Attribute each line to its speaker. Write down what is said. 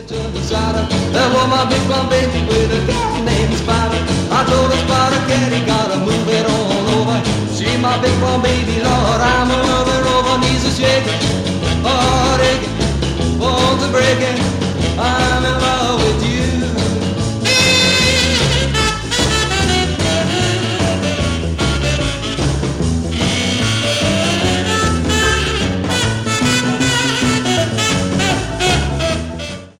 Speaker 1: There was my big blonde baby with a girl named Spider. I told her Spider Cat, he gotta move it all over. See my big blonde baby, Lord, I'm a mother over. Knees are shaking, heart aching, bones are breaking.